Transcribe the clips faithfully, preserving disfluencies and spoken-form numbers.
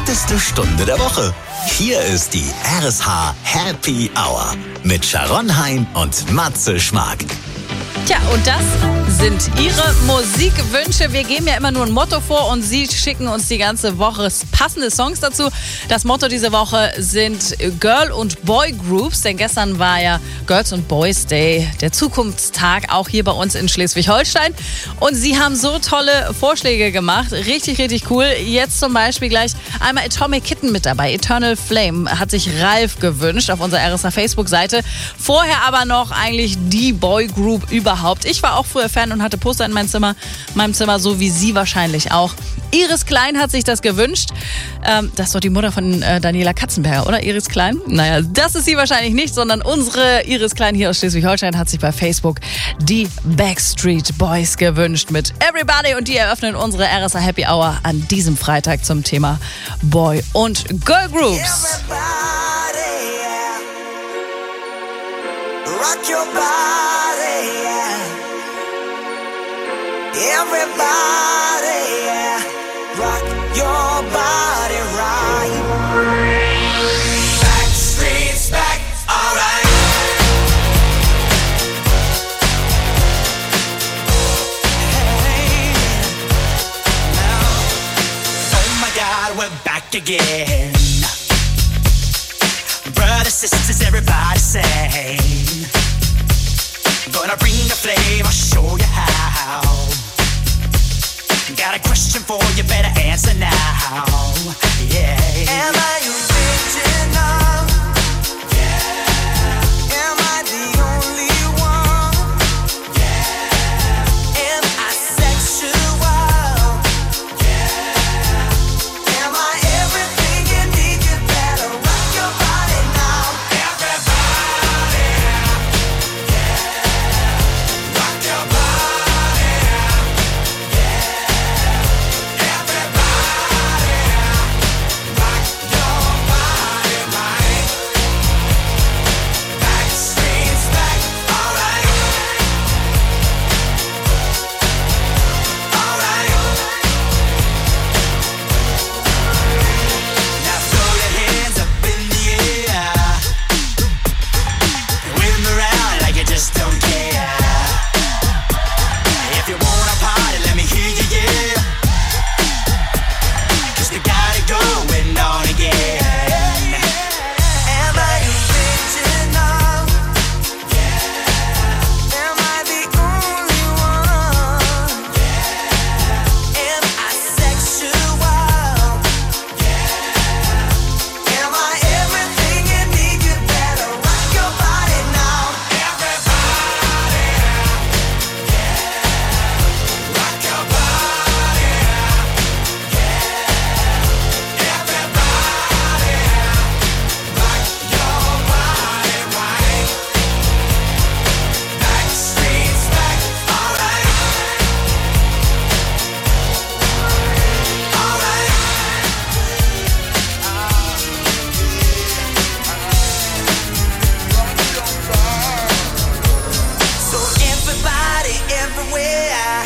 smarteste Stunde der Woche. Hier ist die R S H Happy Hour mit Sharon Hein und Matze Schmark. Tja, und das sind Ihre Musikwünsche. Wir geben ja immer nur ein Motto vor und Sie schicken uns die ganze Woche passende Songs dazu. Das Motto diese Woche sind Girl- und Boy-Groups, denn gestern war ja Girls and Boys Day, der Zukunftstag, auch hier bei uns in Schleswig-Holstein. Und Sie haben so tolle Vorschläge gemacht, richtig, richtig cool. Jetzt zum Beispiel gleich einmal Atomic Kitten mit dabei. Eternal Flame hat sich Ralf gewünscht auf unserer R S H Facebook-Seite. Vorher aber noch eigentlich die Boy-Group überhaupt. Ich war auch früher Fan und hatte Poster in meinem Zimmer, meinem Zimmer, so wie Sie wahrscheinlich auch. Iris Klein hat sich das gewünscht. Ähm, das ist doch die Mutter von äh, Daniela Katzenberger, oder? Iris Klein? Naja, das ist sie wahrscheinlich nicht, sondern unsere Iris Klein hier aus Schleswig-Holstein hat sich bei Facebook die Backstreet Boys gewünscht mit Everybody. Und die eröffnen unsere R S H Happy Hour an diesem Freitag zum Thema Boy- und Girl Groups. Rock your body, yeah. Everybody, yeah. Rock your body right. Backstreet's back, alright. Hey, now, oh my God, we're back again. Brothers, sisters, everybody sing. Gonna bring the flame, I'll show you how. Got a question for you, better answer now. Yeah. Am I original? Yeah. Am I the only one? Yeah. Am I sexual? Yeah. Am I everything you need? You better rock your body now. Everybody. Yeah. Rock your body. Yeah. Everybody. Rock your body right. Backstreet's back, alright. Alright. Now throw your hands up in the air. Wave 'em around like you just don't care. If you wanna party, let me hear you, yeah. 'Cause we got it going on again. Am I original? Yeah. Am I the only one? Yeah. Am I sexual? Yeah. Am I everything you need? You better rock your body now. Everybody. Yeah. Rock your body. Yeah. Everybody. Rock your body right. Backstreet's back, alright. Alright. So everybody, everywhere,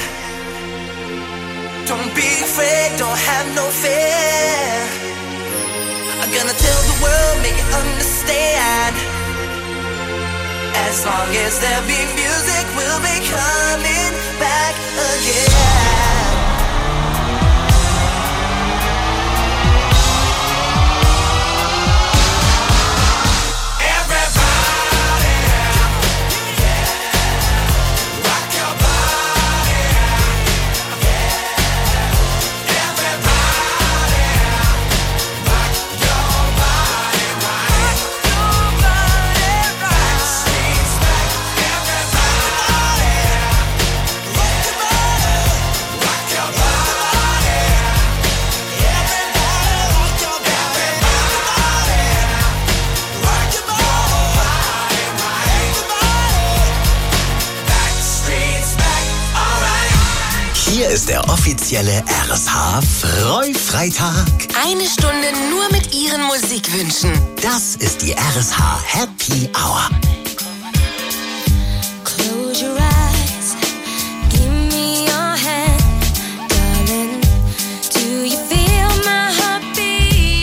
don't be afraid, don't have no fear. I'm gonna tell the world, make it understand. As long as there be music, we'll be coming back again. Everybody, yeah. Rock your body, yeah. Everybody, rock your body right. Backstreet's back, everybody, rock your body, rock your body, everybody, rock your body, rock your body right. Backstreet's back, alright. Hier ist der offizielle R S H Freu-Freitag. Eine Stunde nur mit Ihren Musikwünschen. Das ist die R S H Happy Hour. Close your eyes, give me your hand, darling. Do you feel my heart beat?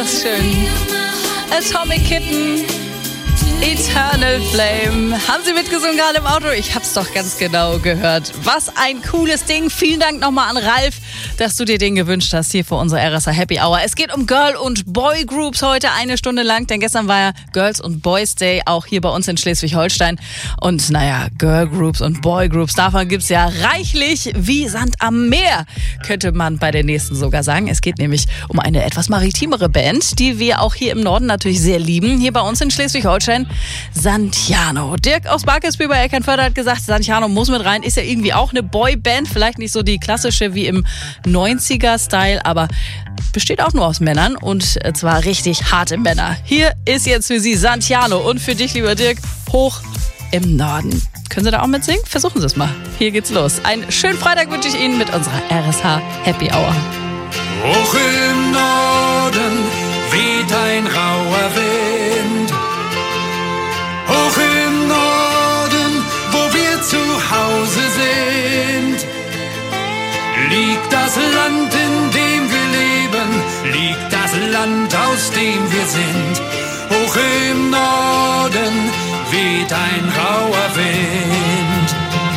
ganz schön. Atomic Kitten, Eternal Flame. Haben Sie mitgesungen gerade im Auto? Ich hab's doch ganz genau gehört. Was ein cooles Ding. Vielen Dank nochmal an Ralf, dass du dir den gewünscht hast hier für unsere R S H Happy Hour. Es geht um Girl- und Boy-Groups heute eine Stunde lang, denn gestern war ja Girls- und Boys Day, auch hier bei uns in Schleswig-Holstein. Und naja, Girl-Groups und Boy-Groups, davon gibt's ja reichlich wie Sand am Meer, könnte man bei den nächsten sogar sagen. Es geht nämlich um eine etwas maritimere Band, die wir auch hier im Norden natürlich sehr lieben, hier bei uns in Schleswig-Holstein. Santiano. Dirk aus Barkelsby bei Eckernförde hat gesagt, Santiano muss mit rein, ist ja irgendwie auch eine Boyband, vielleicht nicht so die klassische wie im neunziger-Style, aber besteht auch nur aus Männern und zwar richtig harte Männer. Hier ist jetzt für Sie Santiano und für dich, lieber Dirk, Hoch im Norden. Können Sie da auch mitsingen? Versuchen Sie es mal. Hier geht's los. Einen schönen Freitag wünsche ich Ihnen mit unserer R S H Happy Hour. Hoch im Norden weht ein rauer Wind. Hoch im Norden, wo wir zu Hause sind, liegt das Land, in dem wir leben, liegt das Land, aus dem wir sind. Hoch im Norden weht ein rauer Wind.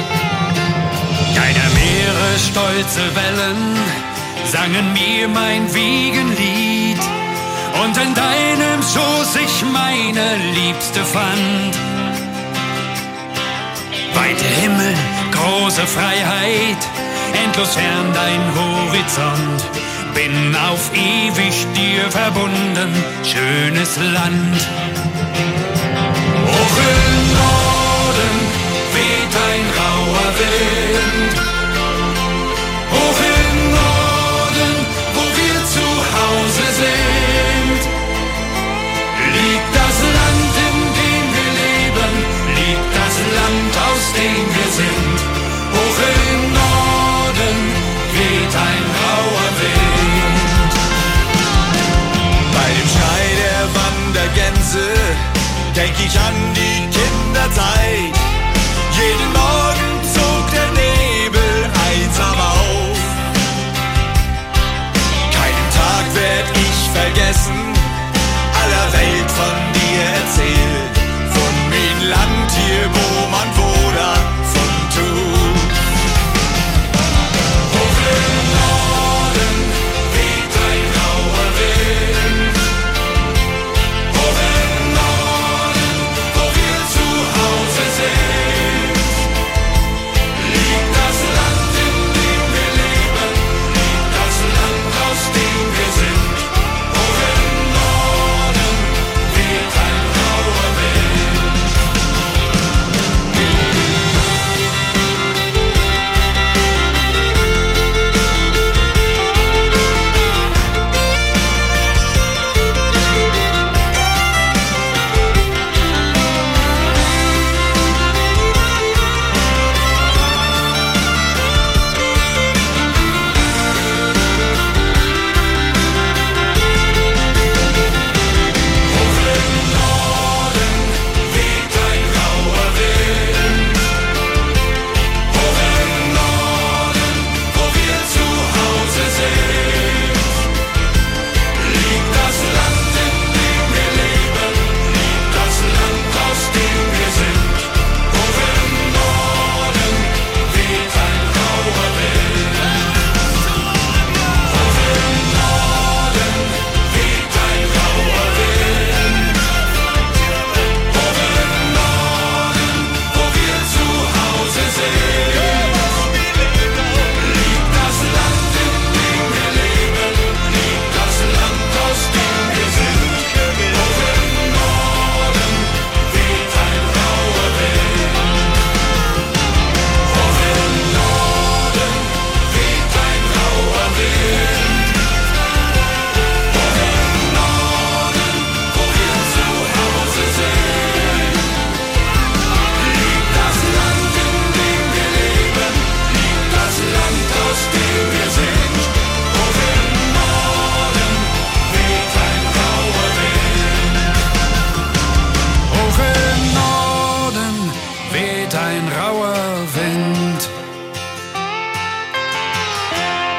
Deine Meere stolze Wellen sangen mir mein Wiegenlied. Und in deinem Schoß ich meine Liebste fand. Weite Himmel, große Freiheit, endlos fern dein Horizont. Bin auf ewig dir verbunden, schönes Land. Hoch im Norden weht ein rauer Wind. Hoch im Norden, wo wir zu Hause sind, liegt das Land, in dem wir leben, liegt das Land, aus dem wir sind. Hoch im Norden weht ein rauer Wind. Bei dem Schrei der Wandergänse denk ich an die Kinderzeit. Jeden Morgen zog der Nebel einsam auf. Keinen Tag werd ich vergessen, aller Welt von dir erzählt. Von dem Land hier, wo man wohnt von tut. Hoch im Norden weht ein rauer Wind. Hoch im Norden, wo wir zu Hause sind.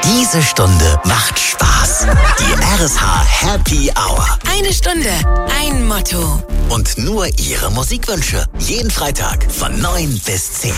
Diese Stunde macht Spaß. Die R S H Happy Hour. Eine Stunde, ein Motto. Und nur Ihre Musikwünsche. Jeden Freitag von neun bis zehn.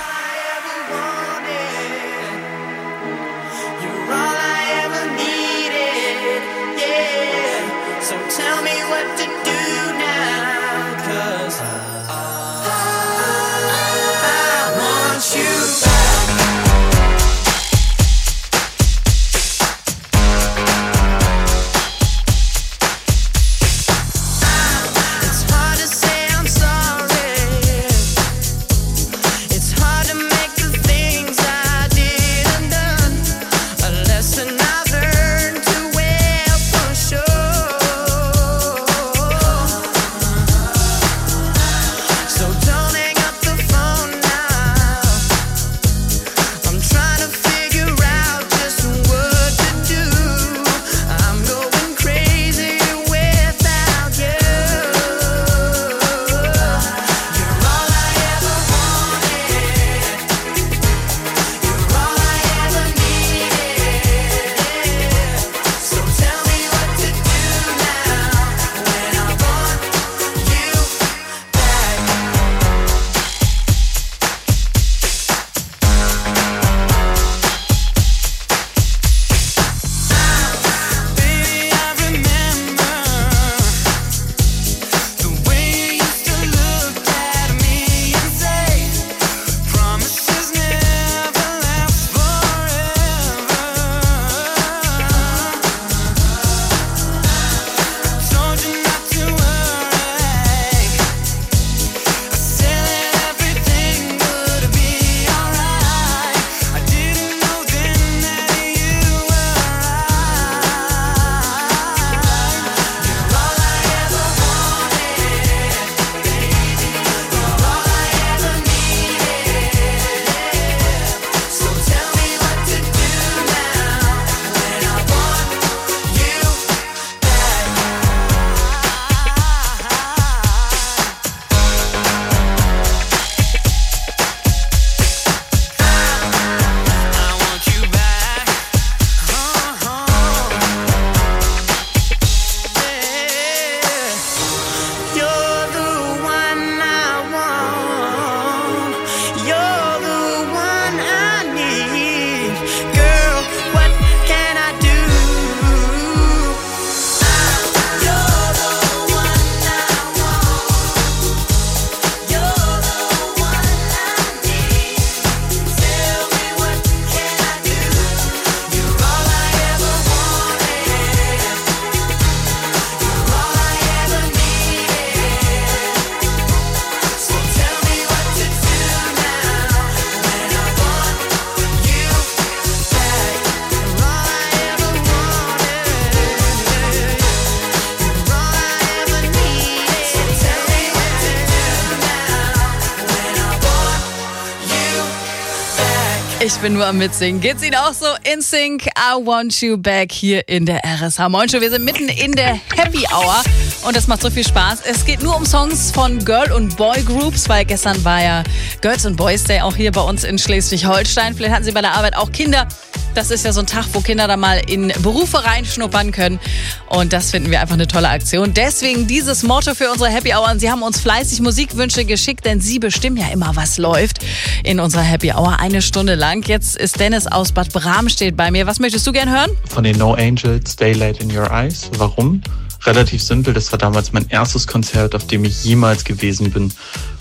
Ich bin nur am Mitsingen. Geht's Ihnen auch so? In Sync, I Want You Back hier in der R S H Moin Show. Wir sind mitten in der Happy Hour und das macht so viel Spaß. Es geht nur um Songs von Girl- und Boy-Groups, weil gestern war ja Girls and Boys Day auch hier bei uns in Schleswig-Holstein. Vielleicht hatten Sie bei der Arbeit auch Kinder. Das ist ja so ein Tag, wo Kinder da mal in Berufe reinschnuppern können. Und das finden wir einfach eine tolle Aktion. Deswegen dieses Motto für unsere Happy Hour. Und Sie haben uns fleißig Musikwünsche geschickt, denn Sie bestimmen ja immer, was läuft in unserer Happy Hour. Eine Stunde lang. Jetzt ist Dennis aus Bad Bramstedt bei mir. Was möchtest du gern hören? Von den No Angels, Daylight in Your Eyes. Warum? Relativ simpel. Das war damals mein erstes Konzert, auf dem ich jemals gewesen bin.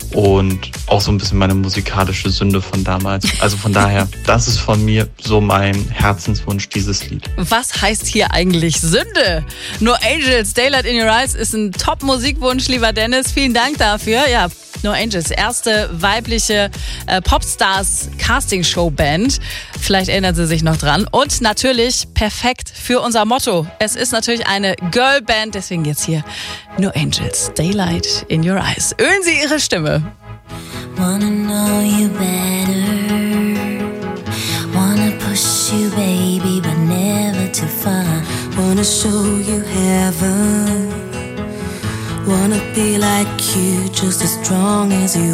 Und auch so ein bisschen meine musikalische Sünde von damals. Also von daher, das ist von mir so mein Herzenswunsch, dieses Lied. Was heißt hier eigentlich Sünde? No Angels, Daylight in Your Eyes ist ein Top-Musikwunsch, lieber Dennis. Vielen Dank dafür. Ja, No Angels, erste weibliche äh, Popstars-Casting-Show-Band. Vielleicht erinnern Sie sich noch dran. Und natürlich perfekt für unser Motto. Es ist natürlich eine Girl-Band, deswegen jetzt hier No Angels, Daylight in Your Eyes. Ölen Sie Ihre Stimme. Wanna know you better. Wanna push you, baby, but never too far. Wanna show you heaven. Wanna be like you, just as strong as you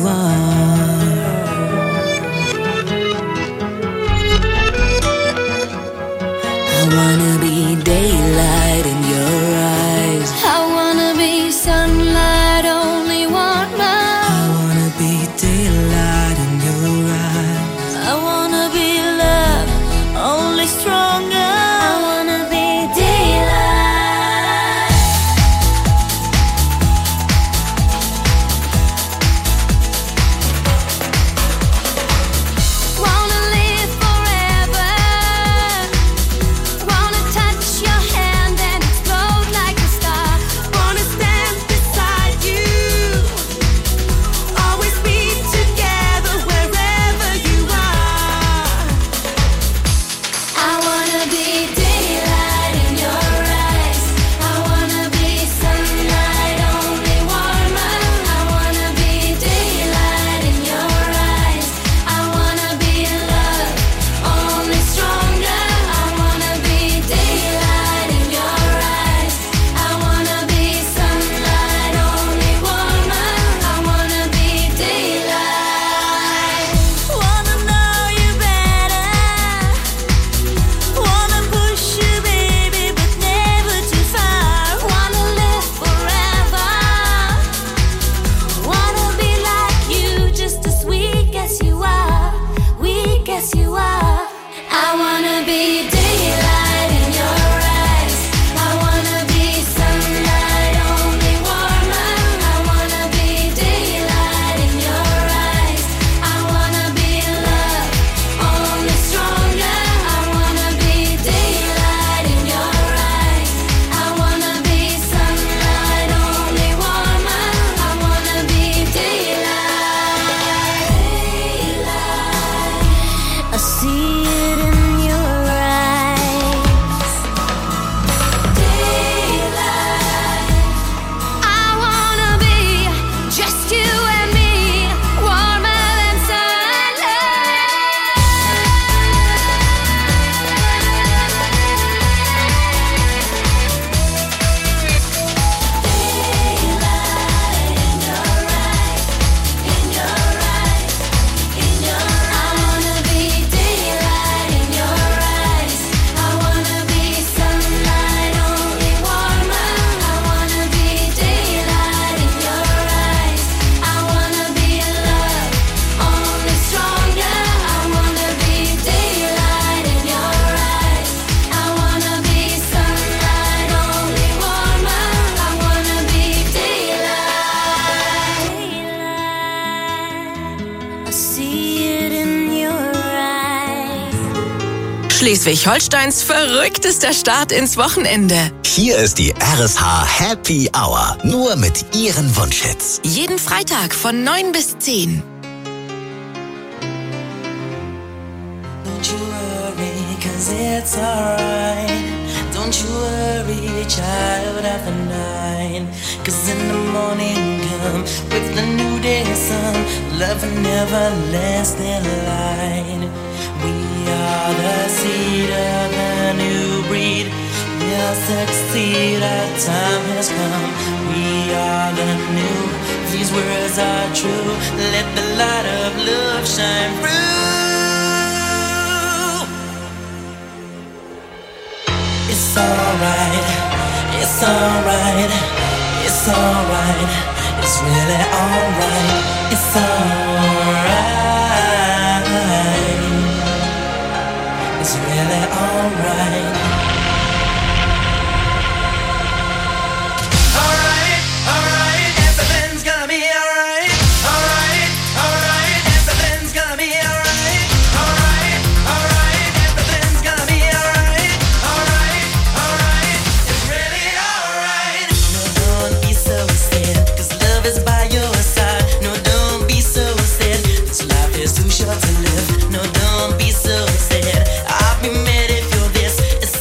are. I wanna be daylight in your eyes. I wanna be sunlight, only one man. I wanna be daylight in your eyes. I wanna be love, only stronger. I wanna be daylight. Wanna live forever. Wanna touch your hand and explode like a star. Wanna stand beside you. Always be together wherever you are. I wanna be daylight in your eyes. I wanna be sunlight, only warmer. I wanna be daylight in your eyes. I wanna be love, only stronger. I wanna be daylight in your eyes. I wanna be sunlight, only warmer. I wanna be daylight. Wanna know you better. Wanna push you, baby, but never too far. Wanna live forever. Wanna be like you, just as weak as you are, weak as you are. I wanna be daylight in your eyes. I wanna be sunlight, only warmer. I wanna be daylight in your eyes. I wanna be love, only stronger. I wanna be daylight in your eyes. I wanna be sunlight, only warmer. I wanna be daylight. I see it in your eyes. Daylight. I wanna be just you and me, warmer than I see it in your eyes. Schleswig-Holsteins verrücktester Start ins Wochenende. Hier ist die R S H Happy Hour. Nur mit ihren Wunschhits. Jeden Freitag von neun bis zehn. Don't you worry, cause it's alright. Don't you worry, child, after nine. Cause in the morning come with the new day sun. Love never lasting light. We are the seed of a new breed. We'll succeed, our time has come. We are the new, these words are true. Let the light of love shine through. It's alright, it's alright, it's alright, it's really alright, it's alright, it's really alright. Alright, alright, everything's gonna be alright. Alright, alright, everything's gonna be alright. Alright, alright, everything's gonna be alright. Alright, alright, it's really alright. No, don't be so sad, cause love is by your side. No, don't be so sad, this life is too short to live. No, don't be so sad, I'll be mad if you're this. It's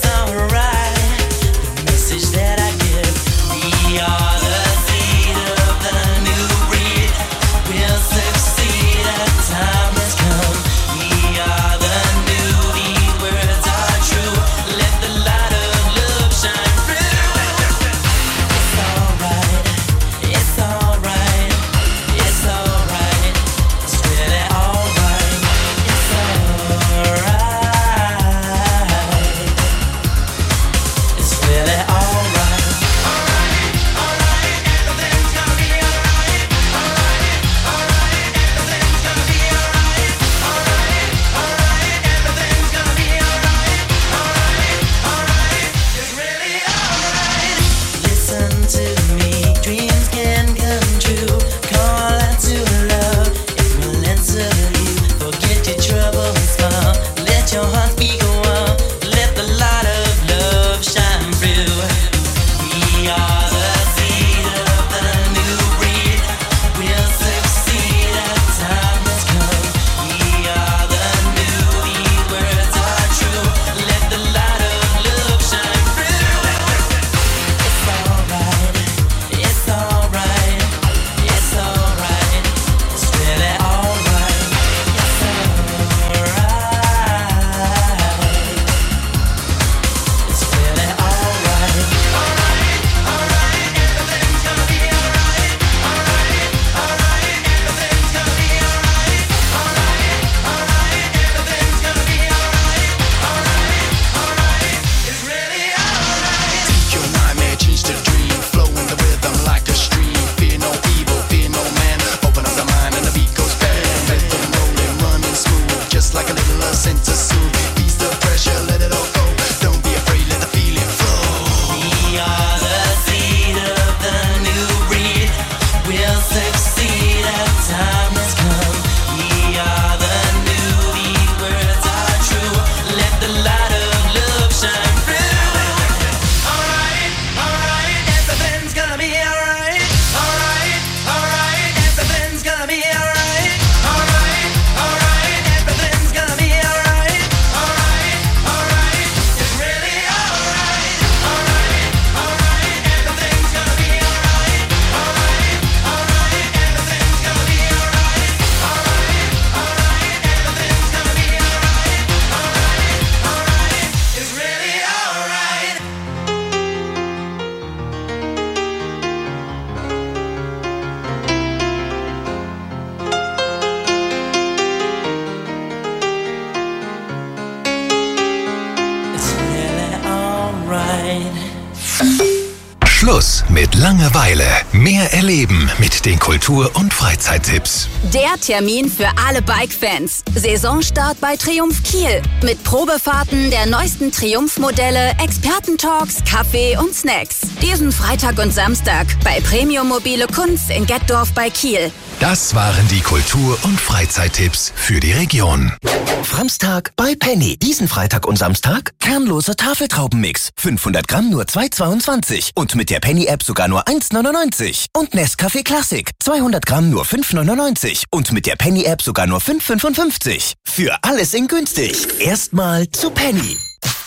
right. Schluss mit Langeweile. Mehr erleben mit den Kultur- und Freizeittipps. Der Termin für alle Bike-Fans. Saisonstart bei Triumph Kiel. Mit Probefahrten der neuesten Triumph-Modelle, Expertentalks, Kaffee und Snacks. Diesen Freitag und Samstag bei Premium Mobile Kunst in Gettorf bei Kiel. Das waren die Kultur- und Freizeittipps für die Region. Samstag bei Penny. Diesen Freitag und Samstag kernloser Tafeltraubenmix. fünfhundert Gramm nur zwei Euro zweiundzwanzig. Und mit der Penny-App sogar nur eins Euro neunundneunzig. Und Nescafé Classic. zweihundert Gramm nur fünf Euro neunundneunzig. Und mit der Penny-App sogar nur fünf Euro fünfundfünfzig. Für alles in günstig. Erstmal zu Penny.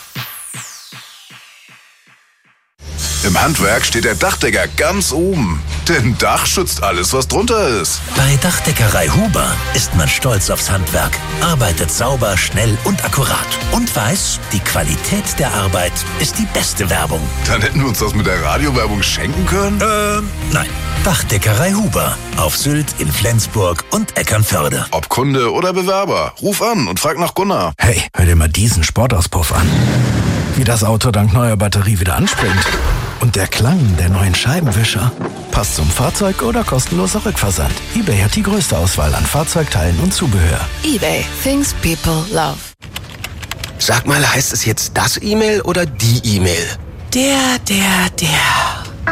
Im Handwerk steht der Dachdecker ganz oben. Denn Dach schützt alles, was drunter ist. Bei Dachdeckerei Huber ist man stolz aufs Handwerk, arbeitet sauber, schnell und akkurat und weiß, die Qualität der Arbeit ist die beste Werbung. Dann hätten wir uns das mit der Radiowerbung schenken können? Ähm, nein. Dachdeckerei Huber auf Sylt, in Flensburg und Eckernförde. Ob Kunde oder Bewerber, ruf an und frag nach Gunnar. Hey, hör dir mal diesen Sportauspuff an. Wie das Auto dank neuer Batterie wieder anspringt. Und der Klang der neuen Scheibenwischer. Passt zum Fahrzeug oder kostenloser Rückversand. eBay hat die größte Auswahl an Fahrzeugteilen und Zubehör. eBay. Things people love. Sag mal, heißt es jetzt das E-Mail oder die E-Mail? Der, der, der.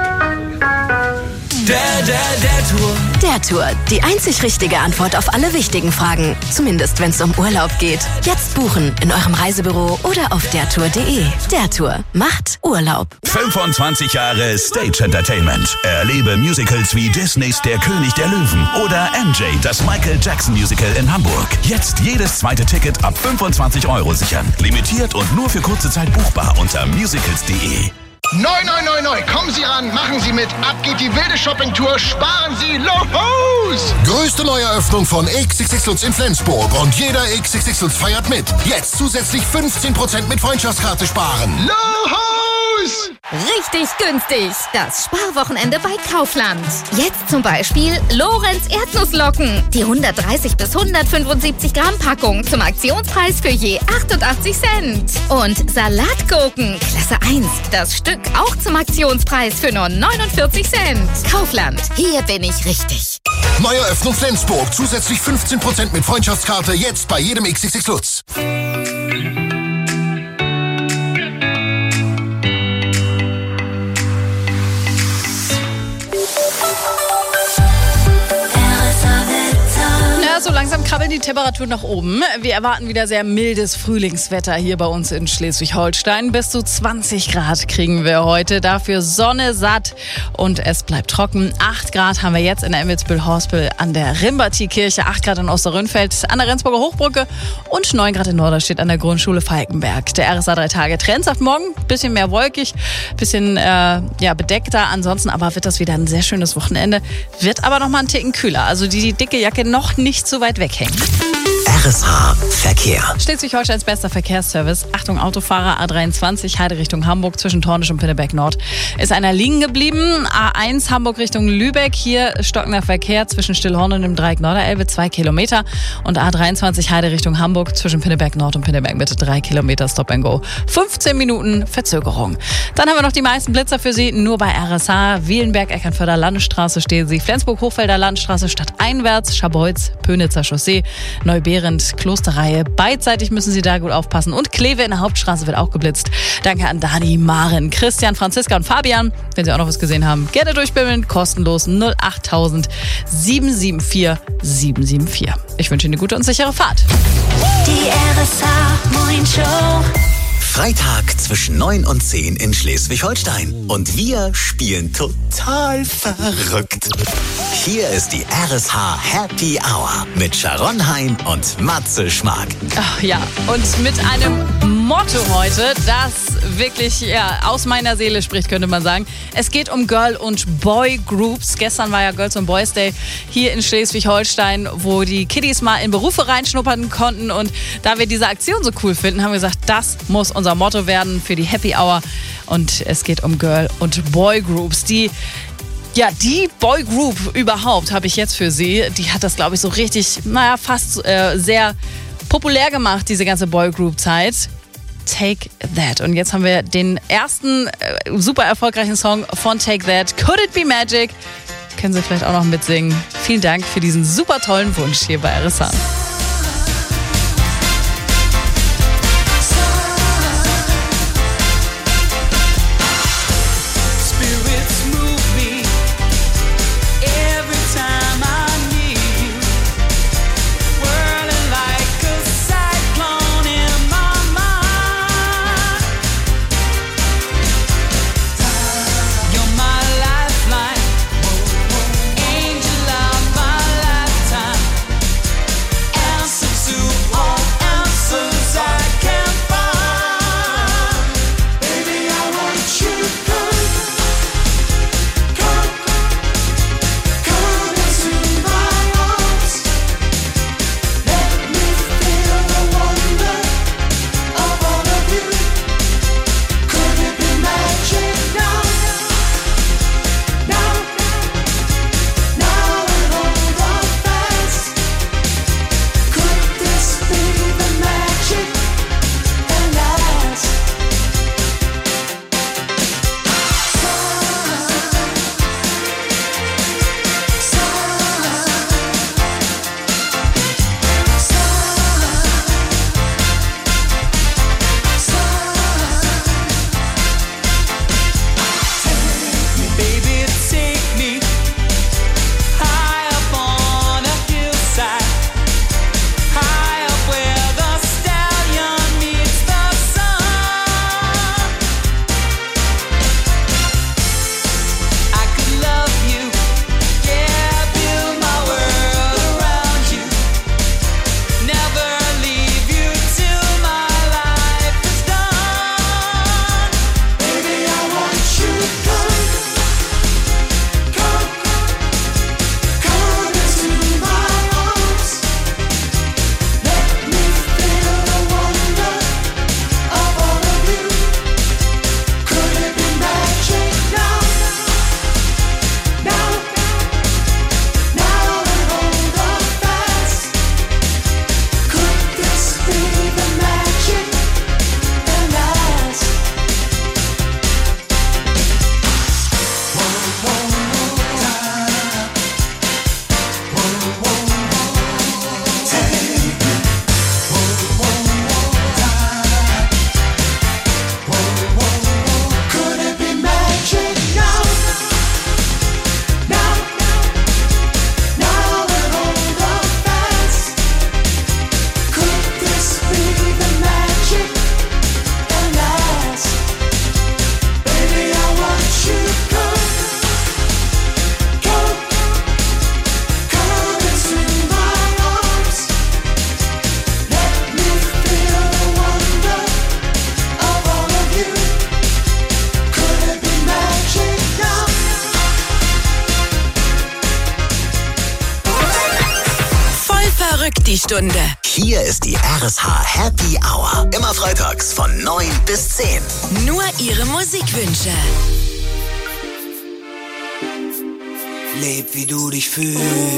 Der, der, der Tour. Der Tour. Die einzig richtige Antwort auf alle wichtigen Fragen. Zumindest, wenn es um Urlaub geht. Jetzt buchen in eurem Reisebüro oder auf dertour punkt de. Der Tour macht Urlaub. fünfundzwanzig Jahre Stage Entertainment. Erlebe Musicals wie Disneys Der König der Löwen oder M J, das Michael Jackson Musical in Hamburg. Jetzt jedes zweite Ticket ab fünfundzwanzig Euro sichern. Limitiert und nur für kurze Zeit buchbar unter musicals punkt de. Neu, neu, neu, neu. Kommen Sie ran, machen Sie mit. Ab geht die wilde Shoppingtour. Sparen Sie los! Größte Neueröffnung von X X X Lutz in Flensburg. Und jeder X X X Lutz feiert mit. Jetzt zusätzlich fünfzehn Prozent mit Freundschaftskarte sparen. Los! Richtig günstig. Das Sparwochenende bei Kaufland. Jetzt zum Beispiel Lorenz Erdnusslocken. Die hundertdreißig bis hundertfünfundsiebzig Gramm Packung zum Aktionspreis für je achtundachtzig Cent. Und Salatgurken, Klasse eins. Das Stück auch zum Aktionspreis für nur neunundvierzig Cent. Kaufland. Hier bin ich richtig. Neueröffnung Flensburg. Zusätzlich fünfzehn Prozent mit Freundschaftskarte. Jetzt bei jedem X X X Lutz. So langsam krabbeln die Temperaturen nach oben. Wir erwarten wieder sehr mildes Frühlingswetter hier bei uns in Schleswig-Holstein. Bis zu zwanzig Grad kriegen wir heute. Dafür Sonne satt und es bleibt trocken. acht Grad haben wir jetzt in der Emmelsbüll-Horspel an der Rimberti-Kirche, acht Grad in Osterrönfeld an der Rendsburger Hochbrücke und neun Grad in Norderstedt an der Grundschule Falkenberg. Der R S A drei Tage Trend sagt morgen, bisschen mehr wolkig, bisschen äh, ja, bedeckter. Ansonsten aber wird das wieder ein sehr schönes Wochenende. Wird aber noch mal einen Ticken kühler. Also die, die dicke Jacke noch nicht so weit weghängen. R S H Verkehr. Schleswig-Holsteins bester Verkehrsservice. Achtung Autofahrer, A dreiundzwanzig, Heide Richtung Hamburg, zwischen Tornisch und Pinneberg Nord. Ist einer liegen geblieben. A eins, Hamburg Richtung Lübeck. Hier stockender Verkehr zwischen Stillhorn und dem Dreieck Norderelbe, zwei Kilometer. Und A dreiundzwanzig, Heide Richtung Hamburg, zwischen Pinneberg Nord und Pinneberg Mitte, drei Kilometer Stop and Go. fünfzehn Minuten Verzögerung. Dann haben wir noch die meisten Blitzer für Sie, nur bei R S H. Wielenberg, Eckernförder Landstraße stehen Sie. Flensburg-Hochfelder Landstraße stadteinwärts, Scharbeutz, Pönitzer Chaussee, Neubehrend, Klosterreihe. Beidseitig müssen Sie da gut aufpassen. Und Kleve in der Hauptstraße wird auch geblitzt. Danke an Dani, Maren, Christian, Franziska und Fabian. Wenn Sie auch noch was gesehen haben, gerne durchbimmeln. Kostenlos null achttausend sieben sieben vier sieben sieben vier. Ich wünsche Ihnen eine gute und sichere Fahrt. Die R S H Morning Show. Freitag zwischen neun und zehn in Schleswig-Holstein. Und wir spielen total verrückt. Hier ist die R S H Happy Hour mit Sharon Hein und Matze Schmark. Ach ja, und mit einem Motto heute, das wirklich ja, aus meiner Seele spricht, könnte man sagen. Es geht um Girl- und Boy-Groups. Gestern war ja Girls and Boys Day hier in Schleswig-Holstein, wo die Kiddies mal in Berufe reinschnuppern konnten. Und da wir diese Aktion so cool finden, haben wir gesagt, das muss unser Motto werden für die Happy Hour. Und es geht um Girl- und Boy-Groups. Die Ja, die Boygroup überhaupt habe ich jetzt für Sie. Die hat das, glaube ich, so richtig, naja, fast äh, sehr populär gemacht, diese ganze Boygroup-Zeit. Take That. Und jetzt haben wir den ersten äh, super erfolgreichen Song von Take That, Could It Be Magic? Können Sie vielleicht auch noch mitsingen. Vielen Dank für diesen super tollen Wunsch hier bei R S H. Die Stunde. Hier ist die R S H Happy Hour. Immer freitags von neun bis zehn. Nur Ihre Musikwünsche. Leb, wie du dich fühlst.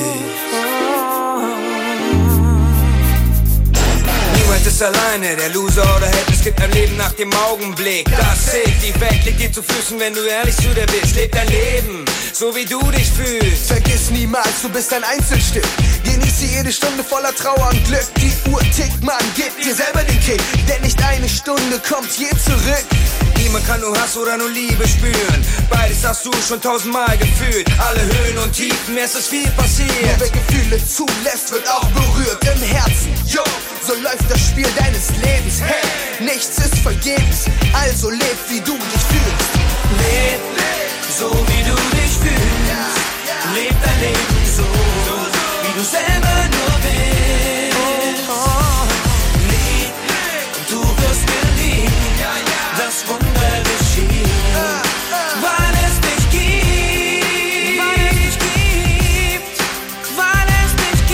Niemand ist alleine, der Loser oder Held. Es gibt ein Leben nach dem Augenblick. Das zählt, die Welt liegt dir zu Füßen, wenn du ehrlich zu dir bist. Leb dein Leben, so wie du dich fühlst. Vergiss niemals, du bist ein Einzelstück. Genieße jede Stunde voller Trauer und Glück. Die Uhr tickt, Mann, gib dir selber den Kick. Denn nicht eine Stunde kommt je zurück. Niemand kann nur Hass oder nur Liebe spüren. Beides hast du schon tausendmal gefühlt. Alle Höhen und Tiefen, es ist viel passiert. Nur wer Gefühle zulässt, wird auch berührt im Herzen. Yo, so läuft das Spiel deines Lebens. Hey, nichts ist vergebens, also leb, wie du dich fühlst. Leb, so wie du dich fühlst. Leb dein Leben so, wie du selber nur willst. Lieb, und du wirst geliebt. Das Wunder geschieht, weil es dich gibt. Weil es dich gibt. Weil es dich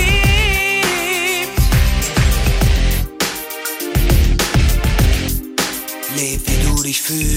gibt. Leb, wie du dich fühlst.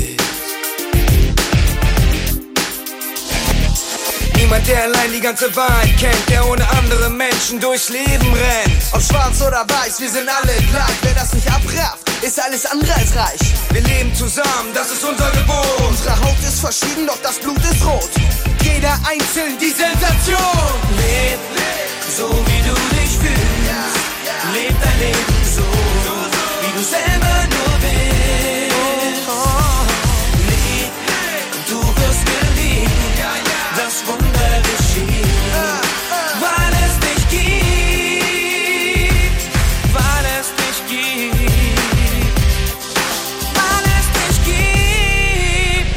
Niemand, der allein die ganze Wahrheit kennt, der ohne andere Menschen durchs Leben rennt. Ob schwarz oder weiß, wir sind alle gleich. Wer das nicht abrafft, ist alles andere als reich. Wir leben zusammen, das ist unser Gebot. Unsere Haut ist verschieden, doch das Blut ist rot. Jeder einzeln die Sensation. Leb, so wie du dich fühlst. Leb dein Leben so, wie du selber nur willst. Lieb, du wirst geliebt. Das Wunder geschieht, weil es dich gibt. Weil es dich gibt. Weil es dich gibt.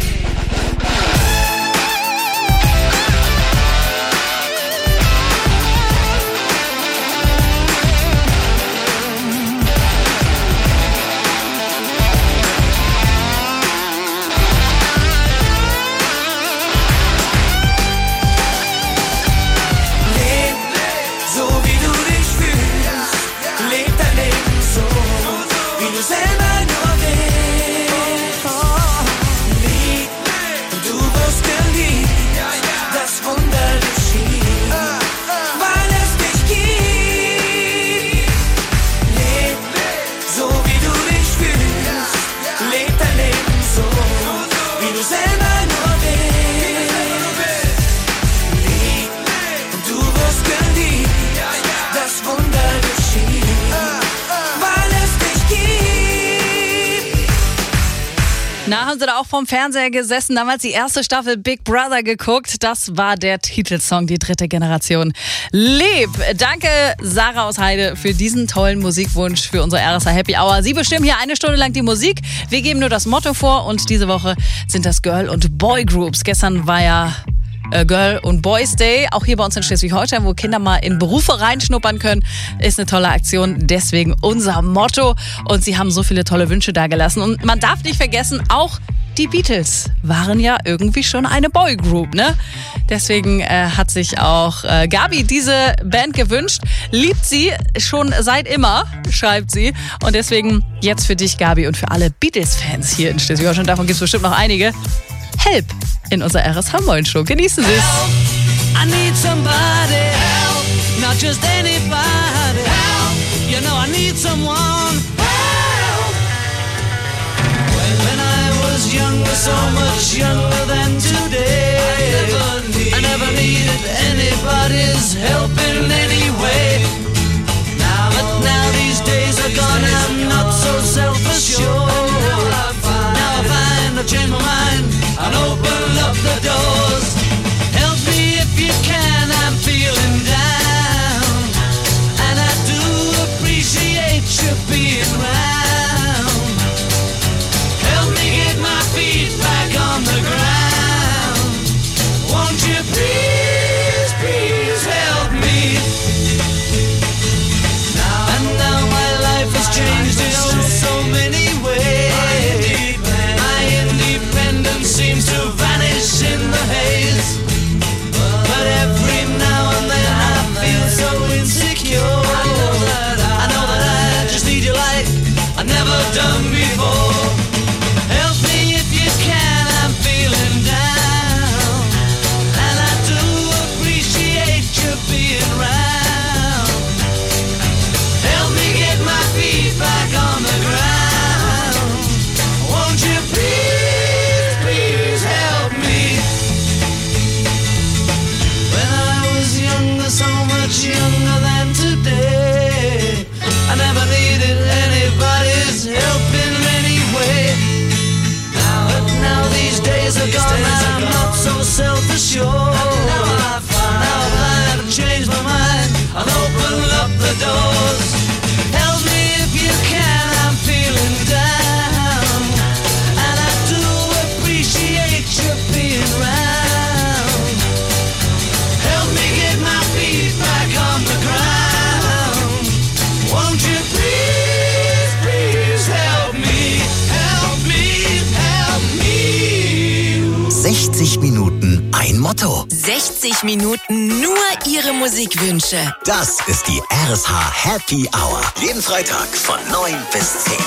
Na, haben Sie da auch vorm Fernseher gesessen, damals die erste Staffel Big Brother geguckt? Das war der Titelsong, die dritte Generation. Leb! Danke, Sarah aus Heide, für diesen tollen Musikwunsch für unsere R S H Happy Hour. Sie bestimmen hier eine Stunde lang die Musik. Wir geben nur das Motto vor und diese Woche sind das Girl- und Boy-Groups. Gestern war ja Girl- und Boys Day, auch hier bei uns in Schleswig-Holstein, wo Kinder mal in Berufe reinschnuppern können, ist eine tolle Aktion, deswegen unser Motto und sie haben so viele tolle Wünsche dagelassen und man darf nicht vergessen, auch die Beatles waren ja irgendwie schon eine Boygroup, ne? Deswegen äh, hat sich auch äh, Gabi diese Band gewünscht, liebt sie schon seit immer, schreibt sie und deswegen jetzt für dich, Gabi, und für alle Beatles-Fans hier in Schleswig-Holstein, davon gibt es bestimmt noch einige, Help in unserer R S H-Morgenshow. Genießen Sie es. I need somebody help, not just anybody help. You know I need someone help. When I was younger, so much younger than today, I never, need, I never needed anybody's help in any way. Now, but now these days are gone, I'm not so self-assured. Now I find, now I find I've changed my mind and open up the doors. Help me if you can, I'm feeling down, and I do appreciate you being round. Help me get my feet back on the ground. Won't you please, please help me? Now, and now my life has changed in oh so many ways. Seems to vanish in the haze, but every now and then I feel so insecure. I know that I, I, know that I just need you like I've never done before. Help me if you can, I'm feeling down, and I do appreciate you being round. Help me get my feet back on the ground. Won't you please? So much younger than today, I never needed anybody's help in any way. Now, but now these days are gone, I'm not so self-assured. Now I find, now I have changed my mind and opened up the doors. Help me if you can, I'm feeling down, and I do appreciate you being round. Help me get my feet back on the ground. Won't you please, please help me, help me, help me. sechzig Minuten, ein Motto. sechzig Minuten nur Ihre Musikwünsche. Das ist die R S H Happy Hour. Jeden Freitag von neun bis zehn.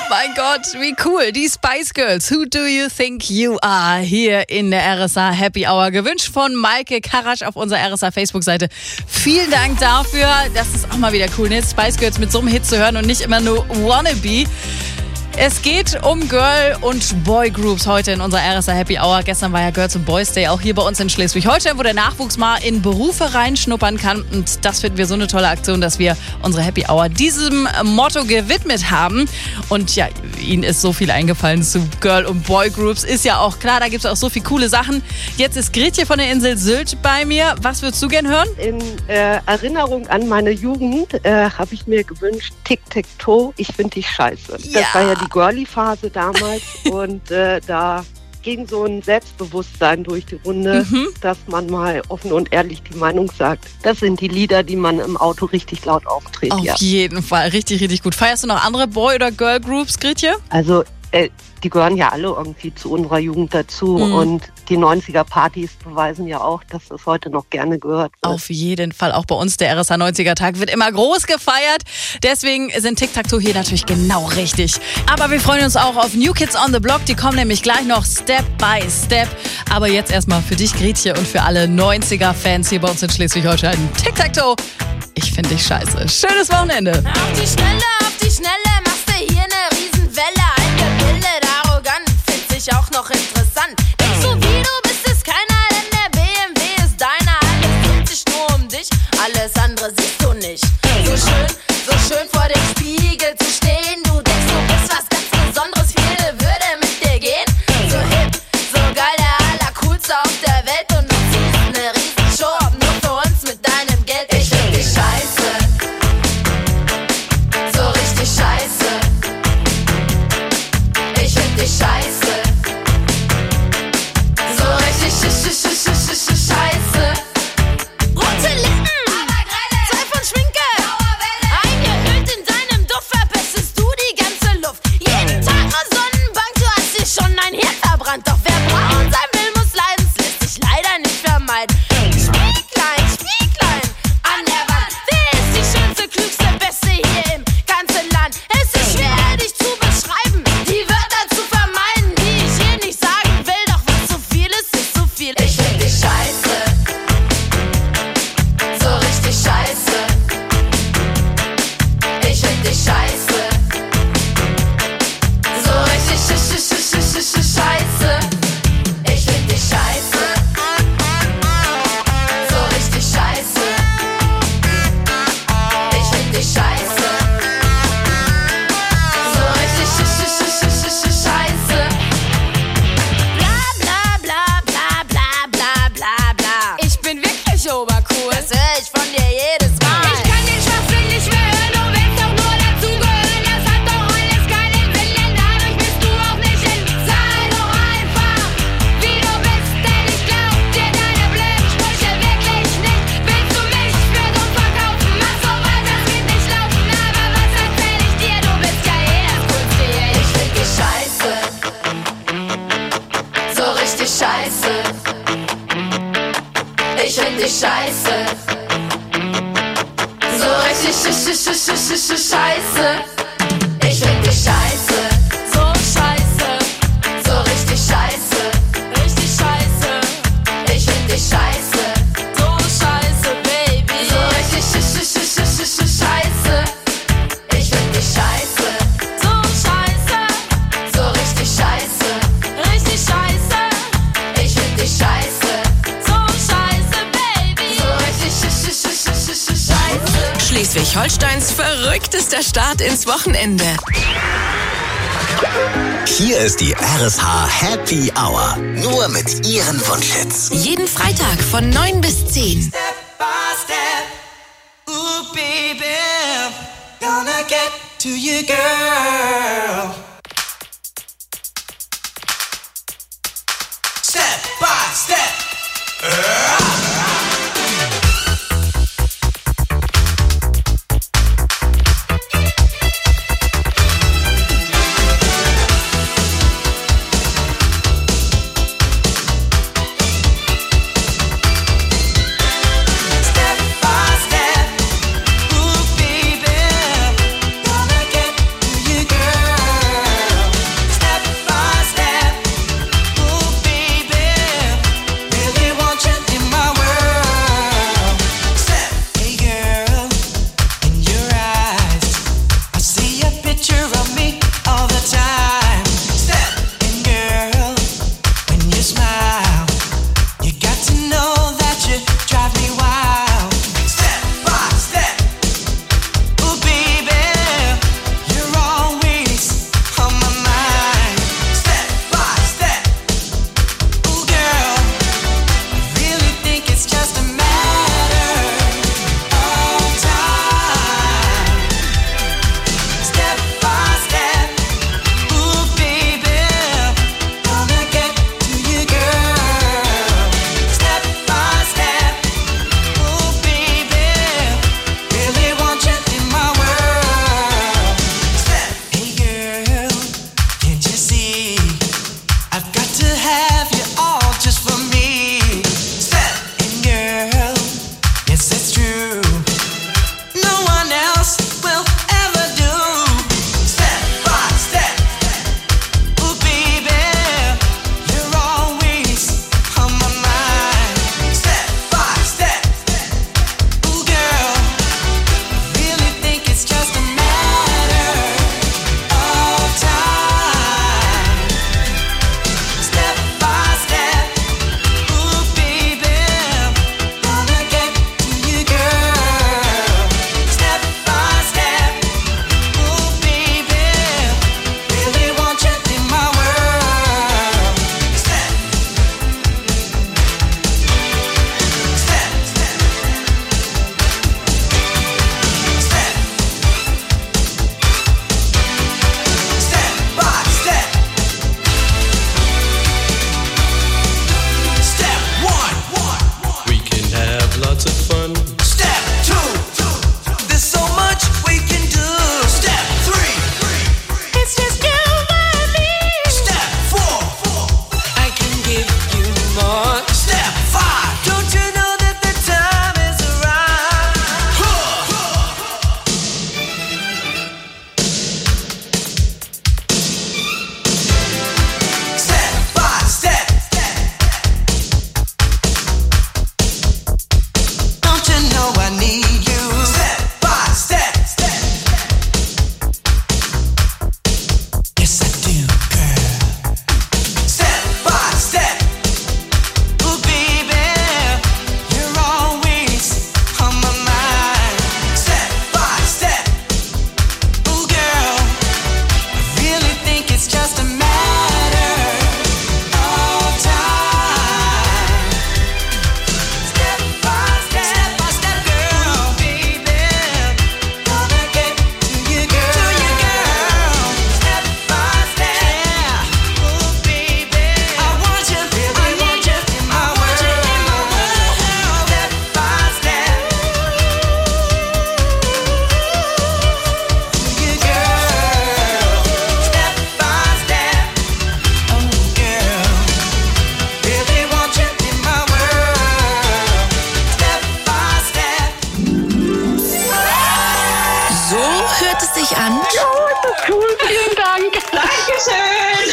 Mein Gott, wie cool. Die Spice Girls, Who Do You Think You Are? Hier in der R S A Happy Hour. Gewünscht von Maike Karasch auf unserer R S A Facebook-Seite. Vielen Dank dafür. Das ist auch mal wieder cool, ne? Spice Girls mit so einem Hit zu hören und nicht immer nur Wannabe. Es geht um Girl- und Boy-Groups heute in unserer R S A Happy Hour. Gestern war ja Girls and Boys Day, auch hier bei uns in Schleswig-Holstein, wo der Nachwuchs mal in Berufe reinschnuppern kann. Und das finden wir so eine tolle Aktion, dass wir unsere Happy Hour diesem Motto gewidmet haben. Und ja, Ihnen ist so viel eingefallen zu Girl- und Boy-Groups. Ist ja auch klar, da gibt es auch so viele coole Sachen. Jetzt ist Gretje von der Insel Sylt bei mir. Was würdest du gern hören? In äh, Erinnerung an meine Jugend äh, habe ich mir gewünscht, Tic-Tac-Toe, ich finde dich scheiße. Ja. Das war ja die Girly-Phase damals und äh, da ging so ein Selbstbewusstsein durch die Runde, mhm. dass man mal offen und ehrlich die Meinung sagt. Das sind die Lieder, die man im Auto richtig laut auftritt. Auf ja. jeden Fall, richtig, richtig gut. Feierst du noch andere Boy- oder Girl-Groups, Gretje? Also äh, die gehören ja alle irgendwie zu unserer Jugend dazu mhm. und die neunziger-Partys beweisen ja auch, dass das heute noch gerne gehört wird. Auf jeden Fall, auch bei uns der R S A neunziger-Tag wird immer groß gefeiert. Deswegen sind Tic-Tac-Toe hier natürlich genau richtig. Aber wir freuen uns auch auf New Kids on the Block. Die kommen nämlich gleich noch Step by Step. Aber jetzt erstmal für dich, Gretje, und für alle neunziger-Fans hier bei uns in Schleswig-Holstein. Tic-Tac-Toe, ich finde dich scheiße. Schönes Wochenende. Auf die Schnelle, auf die Schnelle, machst du hier eine Riesenwelle. Eingebildet, arrogant, find sich auch noch interessant. Denkst du, wie du bist, ist keiner, denn der B M W ist deiner. Alles dreht sich nur um dich, alles andere siehst du nicht. So schön, so schön vor dem Spiegel zu stehen. Du denkst, du bist was ganz Besonderes, viele würde mit dir gehen. So hip, so geil, der allercoolste auf der Welt. Und du ziehst eine Riesenshow ab, nur für uns mit deinem Geld. Ich find dich scheiße, so richtig scheiße. Ich find dich scheiße, so richtig sch sch sch sch sch sch scheiße. Rote Lippen, zwei von Schminke, eingehüllt in deinem Duft verpestest du die ganze Luft. Jeden Tag nur Sonnenbank, du hast dir schon ein Hirn verbrannt. Doch wer braun sein will, muss leiden, es lässt sich leider nicht vermeiden. Spieglein, Spieglein an der Wand, wer ist die schönste, klügste, beste hier im ganzen Land? Es ist schwer, dich zu beschreiben, die Wörter zu vermeiden, die ich hier nicht sagen will. Doch was zu viel ist, ist zu viel. Ich find dich scheiße, so richtig scheiße. Ich find dich scheiße, so richtig sch sch sch sch sch sch scheiße. Ich find dich scheiße, so richtig scheiße. Ich find dich scheiße, so richtig sch sch sch sch sch sch scheiße. Bla bla bla bla bla bla bla bla. Ich bin wirklich obercool, das hör ich von dir jedes Mal. Ich kann den Schwachsinn nicht mehr hören, du willst doch nur dazugehören. Das hat doch alles keinen Sinn, denn dadurch bist du auch nicht in. Sei doch einfach, wie du bist, denn ich glaub dir deine blöden Sprüche wirklich nicht. Willst du mich für dumm verkaufen? Mach so weit, das geht nicht laufen. Aber was erzähl ich dir, du bist ja eh das Coolste hier. Ich find dich scheiße, so richtig scheiße. Ich find dich scheiße, so richtig sch sch sch sch sch sch scheiße. Ich find dich scheiße, so scheiße, so richtig scheiße, richtig scheiße. Ich find dich scheiße, so scheiße, Baby, so richtig sch sch sch sch sch sch scheiße. Ich find dich scheiße, so scheiße, so richtig scheiße, richtig scheiße. Ich find dich scheiße, so scheiße, Baby, so richtig sch sch sch sch sch sch scheiße. Schleswig-Holsteins verrücktester Start ins Wochenende. Hier ist die R S H Happy Hour. Nur mit Ihren Wunschhits. Jeden Freitag von neun bis zehn. Ooh, baby, gonna get to you, girl. Step by step. Girl.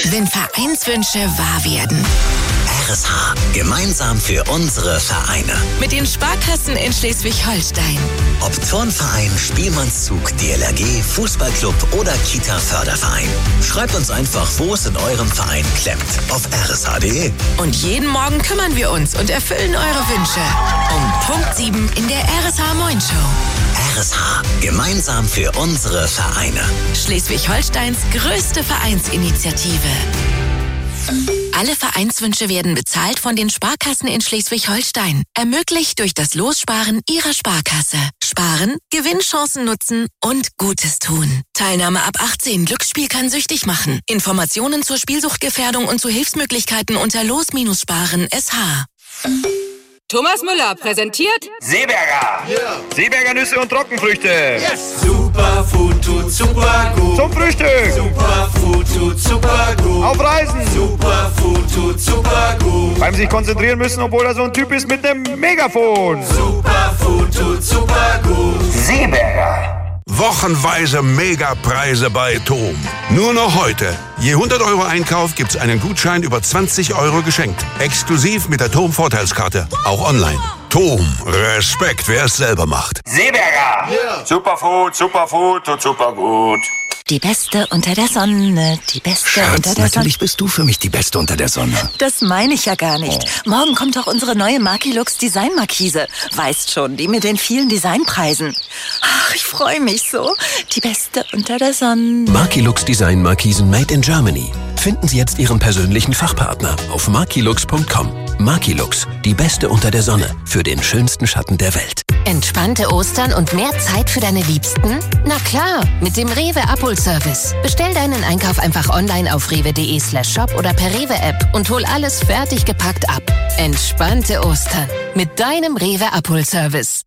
wenn Vereinswünsche wahr werden. R S H, gemeinsam für unsere Vereine. Mit den Sparkassen in Schleswig-Holstein. Ob Turnverein, Spielmannszug, D L R G, Fußballclub oder Kita-Förderverein. Schreibt uns einfach, wo es in eurem Verein klemmt, auf r s h punkt d e. Und jeden Morgen kümmern wir uns und erfüllen eure Wünsche. Um Punkt sieben in der R S H Moin Show. R S H, gemeinsam für unsere Vereine. Schleswig-Holsteins größte Vereinsinitiative. Alle Vereinswünsche werden bezahlt von den Sparkassen in Schleswig-Holstein. Ermöglicht durch das Lossparen Ihrer Sparkasse. Sparen, Gewinnchancen nutzen und Gutes tun. Teilnahme ab achtzehn. Glücksspiel kann süchtig machen. Informationen zur Spielsuchtgefährdung und zu Hilfsmöglichkeiten unter los-sparen punkt s h. Thomas Müller präsentiert Seeberger. Yeah. Seeberger Nüsse und Trockenfrüchte. Yes. Superfood tut super gut. Zum Frühstück. Superfood tut super gut. Auf Reisen. Superfood tut super gut. Beim sich konzentrieren müssen, obwohl er so ein Typ ist mit einem Megafon. Superfood tut super gut. Seeberger. Wochenweise Megapreise bei Tom. Nur noch heute. Je hundert Euro Einkauf gibt's einen Gutschein über zwanzig Euro geschenkt. Exklusiv mit der Tom-Vorteilskarte. Auch online. Tom, Respekt, wer es selber macht. Seeberger. Yeah. Superfood, Superfood, tut super gut. Die Beste unter der Sonne, die Beste Schatz, unter der Sonne. natürlich bist du für mich die Beste unter der Sonne. Das meine ich ja gar nicht. Morgen kommt doch unsere neue Markilux Designmarkise. Weißt schon, die mit den vielen Designpreisen. Ach, ich freue mich so. Die Beste unter der Sonne. Markilux Designmarkisen made in Germany. Finden Sie jetzt Ihren persönlichen Fachpartner auf markilux punkt com. Markilux, die Beste unter der Sonne für den schönsten Schatten der Welt. Entspannte Ostern und mehr Zeit für deine Liebsten? Na klar, mit dem Rewe Abholservice. Bestell deinen Einkauf einfach online auf rewe punkt de slash shop oder per Rewe App und hol alles fertig gepackt ab. Entspannte Ostern mit deinem Rewe Abholservice.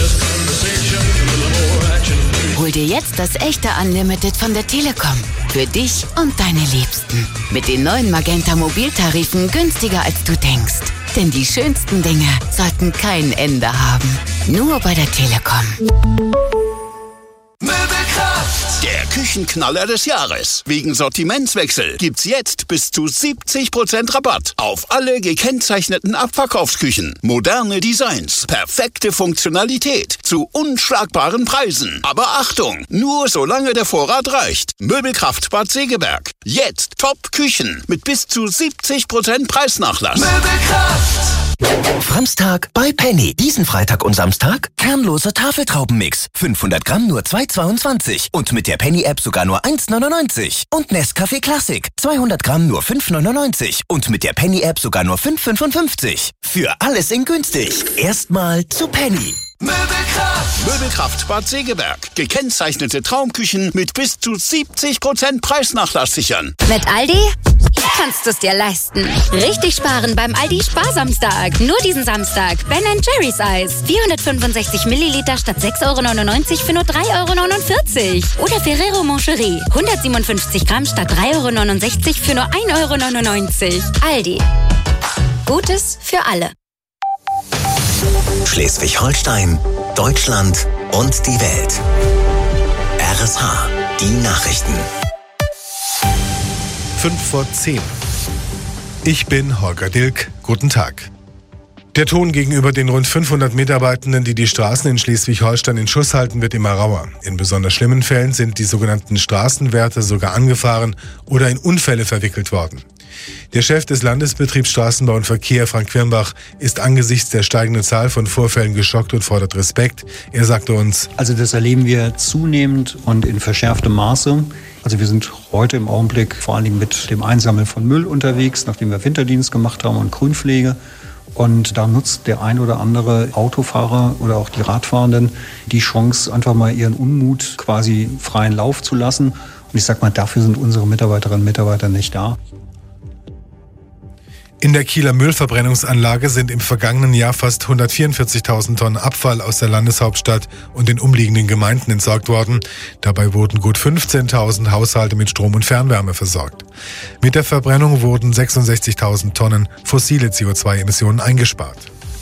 Hol dir jetzt das echte Unlimited von der Telekom. Für dich und deine Liebsten. Mit den neuen Magenta Mobiltarifen günstiger als du denkst. Denn die schönsten Dinge sollten kein Ende haben. Nur bei der Telekom. Möbelkraft! Der Küchenknaller des Jahres. Wegen Sortimentswechsel gibt's jetzt bis zu siebzig Prozent Rabatt auf alle gekennzeichneten Abverkaufsküchen. Moderne Designs, perfekte Funktionalität zu unschlagbaren Preisen. Aber Achtung, nur solange der Vorrat reicht. Möbelkraft Bad Segeberg. Jetzt Top-Küchen mit bis zu siebzig Prozent Preisnachlass. Möbelkraft! Samstag bei Penny. Diesen Freitag und Samstag kernloser Tafeltraubenmix. fünfhundert Gramm nur zwei Euro zweiundzwanzig. Und mit der Penny-App sogar nur eins Euro neunundneunzig. Und Nescafé Classic. zweihundert Gramm nur fünf Euro neunundneunzig. Und mit der Penny-App sogar nur fünf Euro fünfundfünfzig. Für alles in günstig. Erstmal zu Penny. Möbelkraft! Möbelkraft Bad Segeberg. Gekennzeichnete Traumküchen mit bis zu siebzig Prozent Preisnachlass sichern. Mit Aldi kannst du es dir leisten. Richtig sparen beim Aldi Sparsamstag. Nur diesen Samstag. Ben and Jerry's Eis. vierhundertfünfundsechzig Milliliter statt sechs Euro neunundneunzig für nur drei Euro neunundvierzig. Oder Ferrero Moncherie. hundertsiebenundfünfzig Gramm statt drei Euro neunundsechzig für nur ein Euro neunundneunzig. Aldi. Gutes für alle. Schleswig-Holstein, Deutschland und die Welt. R S H, die Nachrichten. Fünf vor zehn. Ich bin Holger Dilk. Guten Tag. Der Ton gegenüber den rund fünfhundert Mitarbeitenden, die die Straßen in Schleswig-Holstein in Schuss halten, wird immer rauer. In besonders schlimmen Fällen sind die sogenannten Straßenwärter sogar angefahren oder in Unfälle verwickelt worden. Der Chef des Landesbetriebs Straßenbau und Verkehr, Frank Quirnbach, ist angesichts der steigenden Zahl von Vorfällen geschockt und fordert Respekt. Er sagte uns: Also das erleben wir zunehmend und in verschärftem Maße. Also wir sind heute im Augenblick vor allen Dingen mit dem Einsammeln von Müll unterwegs, nachdem wir Winterdienst gemacht haben und Grünpflege. Und da nutzt der ein oder andere Autofahrer oder auch die Radfahrenden die Chance, einfach mal ihren Unmut quasi freien Lauf zu lassen. Und ich sag mal, dafür sind unsere Mitarbeiterinnen und Mitarbeiter nicht da. In der Kieler Müllverbrennungsanlage sind im vergangenen Jahr fast hundertvierundvierzigtausend Tonnen Abfall aus der Landeshauptstadt und den umliegenden Gemeinden entsorgt worden. Dabei wurden gut fünfzehntausend Haushalte mit Strom und Fernwärme versorgt. Mit der Verbrennung wurden sechsundsechzigtausend Tonnen fossile C O zwei Emissionen eingespart.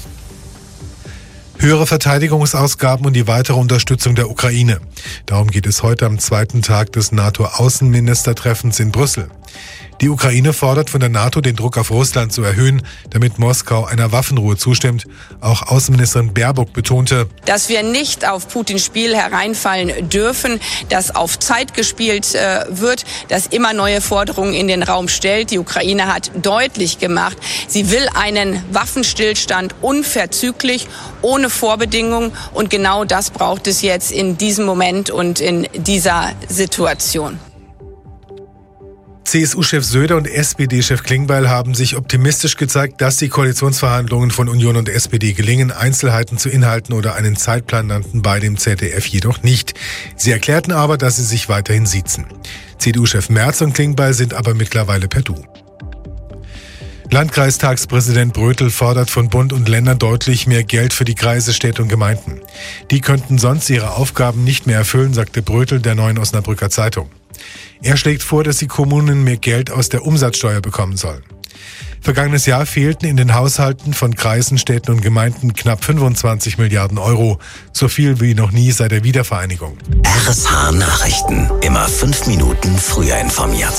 Höhere Verteidigungsausgaben und die weitere Unterstützung der Ukraine. Darum geht es heute am zweiten Tag des NATO-Außenministertreffens in Brüssel. Die Ukraine fordert von der NATO, den Druck auf Russland zu erhöhen, damit Moskau einer Waffenruhe zustimmt. Auch Außenministerin Baerbock betonte, dass wir nicht auf Putins Spiel hereinfallen dürfen, dass auf Zeit gespielt äh, wird, dass immer neue Forderungen in den Raum stellt. Die Ukraine hat deutlich gemacht, sie will einen Waffenstillstand unverzüglich, ohne Vorbedingungen. Und genau das braucht es jetzt in diesem Moment und in dieser Situation. C S U-Chef Söder und S P D-Chef Klingbeil haben sich optimistisch gezeigt, dass die Koalitionsverhandlungen von Union und S P D gelingen. Einzelheiten zu Inhalten oder einen Zeitplan nannten bei dem Z D F jedoch nicht. Sie erklärten aber, dass sie sich weiterhin siezen. C D U-Chef Merz und Klingbeil sind aber mittlerweile per Du. Landkreistagspräsident Brötel fordert von Bund und Ländern deutlich mehr Geld für die Kreise, Städte und Gemeinden. Die könnten sonst ihre Aufgaben nicht mehr erfüllen, sagte Brötel der Neuen Osnabrücker Zeitung. Er schlägt vor, dass die Kommunen mehr Geld aus der Umsatzsteuer bekommen sollen. Vergangenes Jahr fehlten in den Haushalten von Kreisen, Städten und Gemeinden knapp fünfundzwanzig Milliarden Euro. So viel wie noch nie seit der Wiedervereinigung. R S H Nachrichten. Immer fünf Minuten früher informiert.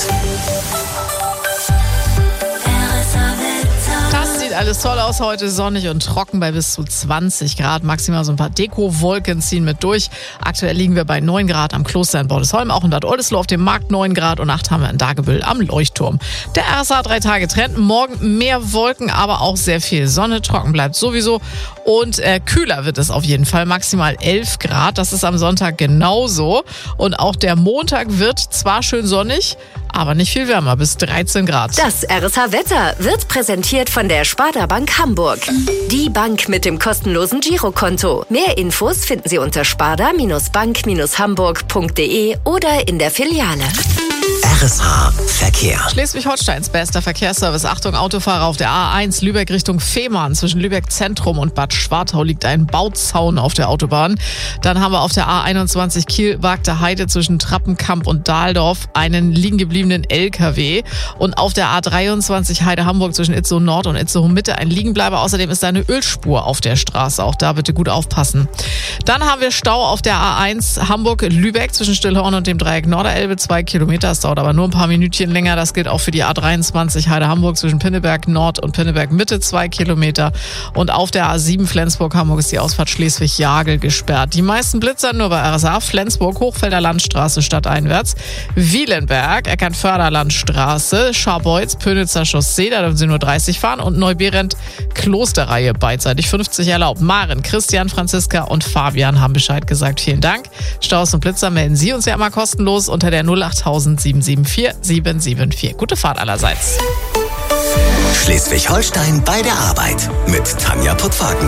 Sieht alles toll aus heute, sonnig und trocken bei bis zu zwanzig Grad. Maximal so ein paar Deko-Wolken ziehen mit durch. Aktuell liegen wir bei neun Grad am Kloster in Bordesholm, auch in Bad Oldesloe auf dem Markt neun Grad und acht haben wir in Dagebüll am Leuchtturm. Der R S H drei Tage Trend. Morgen mehr Wolken, aber auch sehr viel Sonne. Trocken bleibt sowieso und äh, kühler wird es auf jeden Fall. Maximal elf Grad. Das ist am Sonntag genauso. Und auch der Montag wird zwar schön sonnig, aber nicht viel wärmer, bis dreizehn Grad. Das R S H-Wetter wird präsentiert von der Sparda Bank Hamburg. Die Bank mit dem kostenlosen Girokonto. Mehr Infos finden Sie unter sparda-bank hamburg punkt de oder in der Filiale. R S H Verkehr. Schleswig-Holsteins bester Verkehrsservice. Achtung, Autofahrer auf der A eins Lübeck Richtung Fehmarn. Zwischen Lübeck Zentrum und Bad Schwartau liegt ein Bauzaun auf der Autobahn. Dann haben wir auf der A einundzwanzig Kiel-Wagte Heide zwischen Trappenkamp und Dahldorf einen liegen gebliebenen L K W. Und auf der A dreiundzwanzig Heide-Hamburg zwischen Itzehoe Nord und Itzehoe Mitte ein Liegenbleiber. Außerdem ist da eine Ölspur auf der Straße. Auch da bitte gut aufpassen. Dann haben wir Stau auf der A eins Hamburg-Lübeck zwischen Stillhorn und dem Dreieck Norderelbe. Zwei Kilometer. Das dauert aber nur ein paar Minütchen länger. Das gilt auch für die A dreiundzwanzig Heide-Hamburg zwischen Pinneberg Nord und Pinneberg Mitte. Zwei Kilometer. Und auf der A sieben Flensburg-Hamburg ist die Ausfahrt Schleswig-Jagel gesperrt. Die meisten Blitzer nur bei R S A. Flensburg, Hochfelder Landstraße stadteinwärts. Wielenberg, Eckernförder-Landstraße. Scharbeutz, Pönitzer Chaussee, da dürfen Sie nur dreißig fahren. Und Neuberend, Klosterreihe, beidseitig fünfzig erlaubt. Maren, Christian, Franziska und Fabian haben Bescheid gesagt. Vielen Dank. Staus und Blitzer melden Sie uns ja immer kostenlos unter der null acht sieben sieben vier sieben sieben vier. Gute Fahrt allerseits. Schleswig-Holstein bei der Arbeit mit Tanja Puttwagen.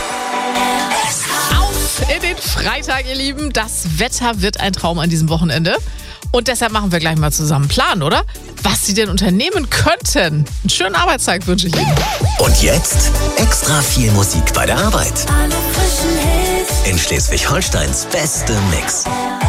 Auf in den Freitag, ihr Lieben. Das Wetter wird ein Traum an diesem Wochenende. Und deshalb machen wir gleich mal zusammen einen Plan, oder? Was Sie denn unternehmen könnten. Einen schönen Arbeitstag wünsche ich Ihnen. Und jetzt extra viel Musik bei der Arbeit. In Schleswig-Holsteins beste Mix.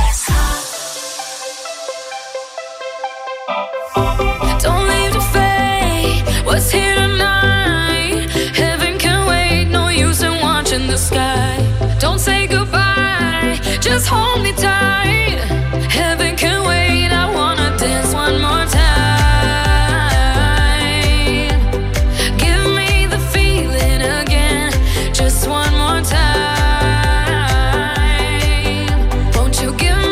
Don't leave the fate, what's here tonight? Heaven can wait, no use in watching the sky. Don't say goodbye, just hold me tight. Heaven can wait, I wanna dance one more time. Give me the feeling again, just one more time. Won't you give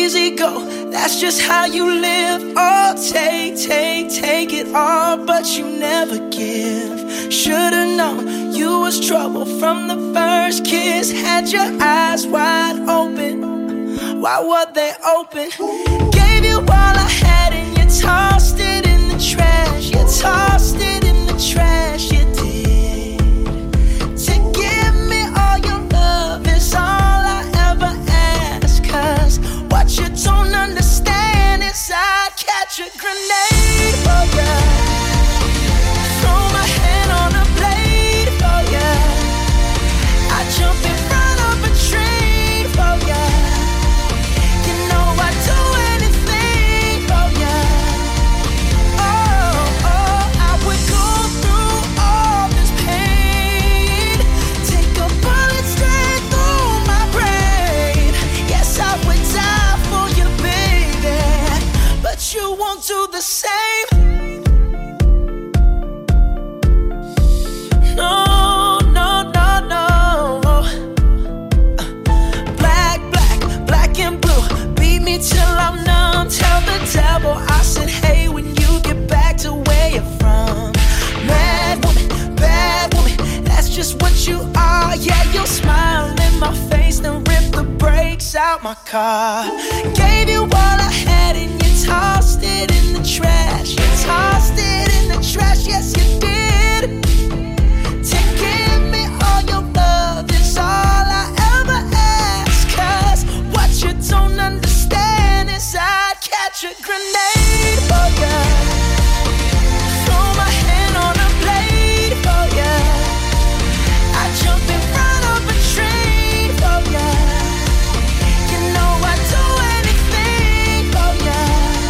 easy go. That's just how you live. Oh, take, take, take it all, but you never give. Should've known you was trouble from the first kiss. Had your eyes wide open. Why were they open? Gave you all I had and you tossed it in the trash. You tossed it in the trash, you did. To give me all your love is all I ever ask. Cause what you don't understand is I'd catch a grenade for ya. Throw my hand on a blade for ya. I'd jump in front of a train for ya. You know I'd do anything for ya. Oh, oh, I would go through all this pain. Take a bullet straight through my brain. Yes, I would die for you, baby, but you won't do the same. No, no, no, no. Black, black, black and blue. Beat me till I'm numb. Tell the devil I said, hey, when you get back to where you're from. Mad woman, bad woman, that's just what you are. Yeah, you'll smile in my face, then rip the brakes out my car. Gave you all I had and you tossed it in the trash. You tossed it in the trash, yes you did. To give me all your love is all I ever ask. Cause what you don't understand is I'd catch a grenade for ya. Throw my hand on a blade for ya. I'd jump in front of a train for ya. You know I'd do anything for ya.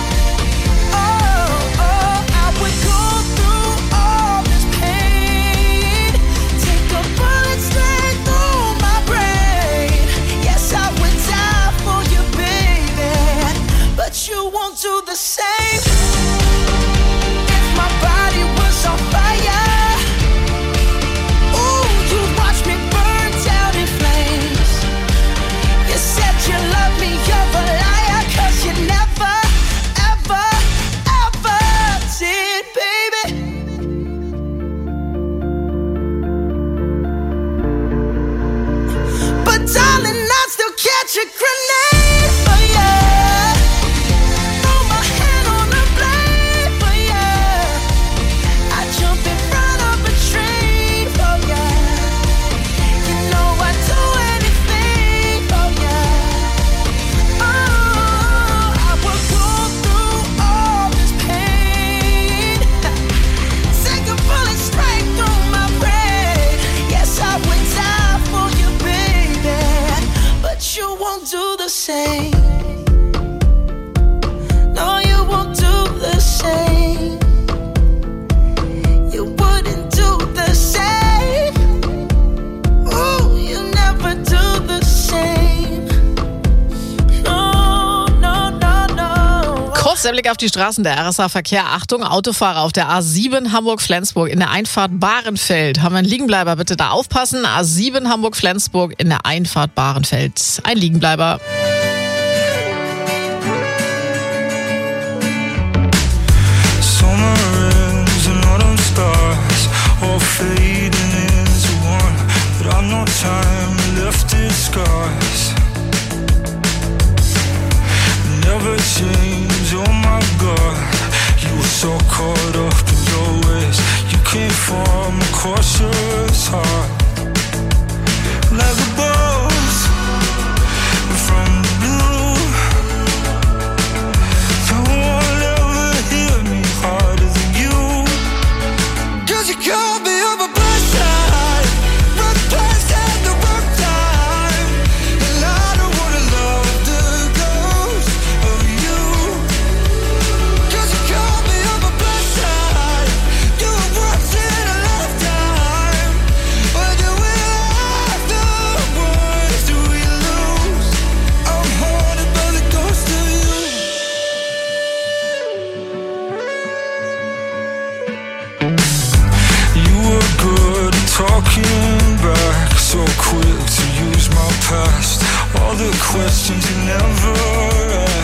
Oh, oh, I would go through all this pain. Take a bullet straight through my brain. Yes, I would die for you, baby, but you won't do the same. If my body was on fire, ooh, you'd watch me burn down in flames. You said you love me, you're a liar, cause you never, ever, ever did, baby. But darling, I'd still catch a grenade for ya. Throw my hand on a blade for ya. I'd jump in front of a train for ya. You know I'd do anything for ya. Oh, I would go through all this pain. Take a bullet straight through my brain. Yes, I would die for you, baby, but you won't do the same. No, you won't do the same. You wouldn't do the same. Ooh, you never do the same. No, no, no, no. Kurz der Blick auf die Straßen der R S A-Verkehr. Achtung, Autofahrer auf der A sieben Hamburg-Flensburg in der Einfahrt Bahrenfeld. Haben wir einen Liegenbleiber, bitte da aufpassen. A sieben Hamburg-Flensburg in der Einfahrt Bahrenfeld. Ein Liegenbleiber. Summer ends and autumn starts, all fading into one. But I've no time left, it scars. Never change, oh my God. You were so caught up in your ways. You came from a cautious heart. Like a boss from the blue. No one ever hit me harder than you. Cause you called me on my blood side. Rough place at the rough time. And I don't wanna love the ghost of you. Cause you called me on my blood side. You were once in a lifetime. But do we afterwards, do we lose? I'm haunted by the ghost of you. You were good at talking back, so quick to use my past. All the questions you never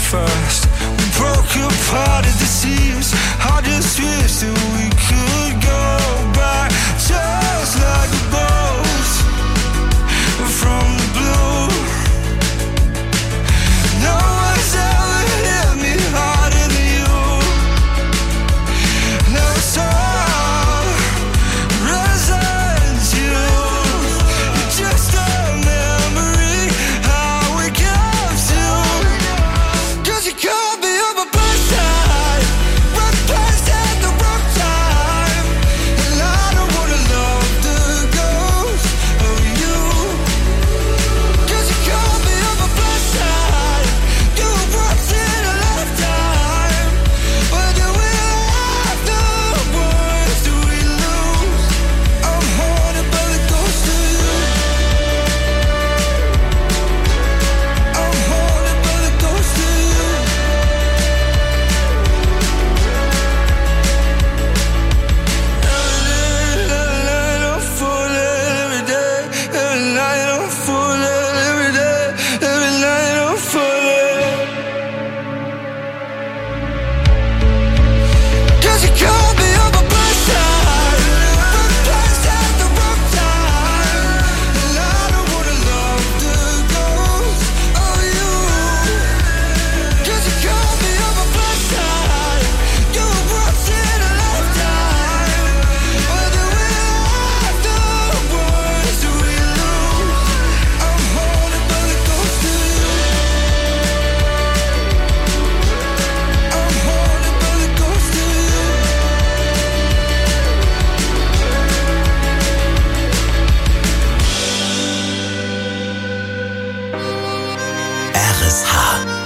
first. We broke apart at the seams. I just wish that we could go back, just like a boat from the blue. No one's ever hit me harder than you. No soul resents you. You're just a memory, how it comes to. 'Cause you called me on my best side, right place at the wrong time. And I don't wanna love the ghost of you. 'Cause you called me on my best side. You were once in a lifetime. But do we have the words, do we lose? I'm haunted by the ghost of you. I'm haunted by the ghost of you. Every night I'm falling, every day. Every night I'm falling, every day. Every night I'm falling. 'Cause you called me on my best side, wrong place at the wrong time. And I don't wanna love the ghost of you. 'Cause you called me on my best side. You were once in a lifetime. But do we have the words, do we lose? I'm haunted by the ghost of you. I'm haunted by the ghost of you. R S H.